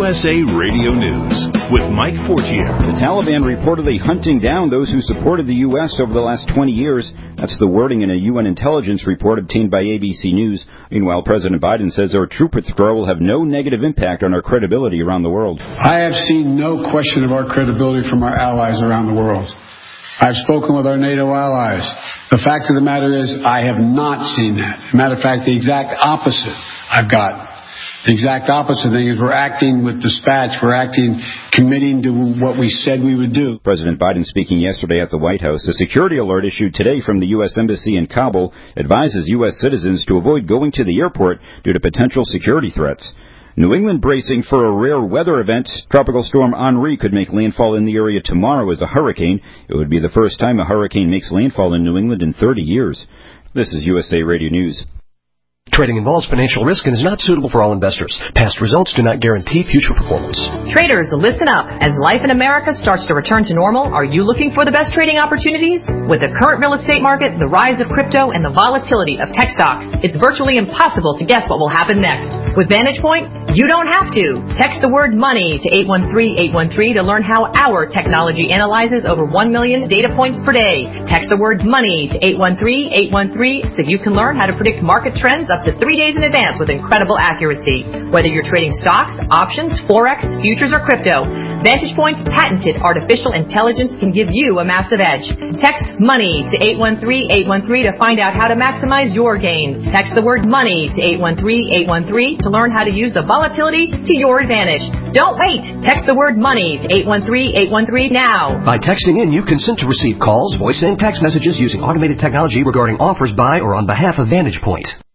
USA Radio News with Mike Fortier. The Taliban reportedly hunting down those who supported the U.S. over the last 20 years. That's the wording in a UN intelligence report obtained by ABC News. Meanwhile, President Biden says our troop withdrawal will have no negative impact on our credibility around the world. I have seen no question of our credibility from our allies around the world. I've spoken with our NATO allies. The fact of the matter is, I have not seen that. As a matter of fact, the exact opposite I've got. The exact opposite thing is we're acting with dispatch. We're acting, committing to what we said we would do. President Biden speaking yesterday at the White House. A security alert issued today from the U.S. Embassy in Kabul advises U.S. citizens to avoid going to the airport due to potential security threats. New England bracing for a rare weather event. Tropical storm Henri could make landfall in the area tomorrow as a hurricane. It would be the first time a hurricane makes landfall in New England in 30 years. This is USA Radio News. Trading involves financial risk and is not suitable for all investors. Past results do not guarantee future performance. Traders, listen up. As life in America starts to return to normal, are you looking for the best trading opportunities? With the current real estate market, the rise of crypto, and the volatility of tech stocks, it's virtually impossible to guess what will happen next. With Vantage Point, you don't have to. Text the word MONEY to 813-813 to learn how our technology analyzes over 1 million data points per day. Text the word MONEY to 813-813 so you can learn how to predict market trends up to 3 days in advance with incredible accuracy. Whether you're trading stocks, options, forex, futures, or crypto, Vantage Point's patented artificial intelligence can give you a massive edge. Text MONEY to 813-813 to find out how to maximize your gains. Text the word MONEY to 813-813 to learn how to use the volatility to your advantage. Don't wait. Text the word MONEY to 813-813 now. By texting in, you consent to receive calls, voice, and text messages using automated technology regarding offers by or on behalf of Vantage Point.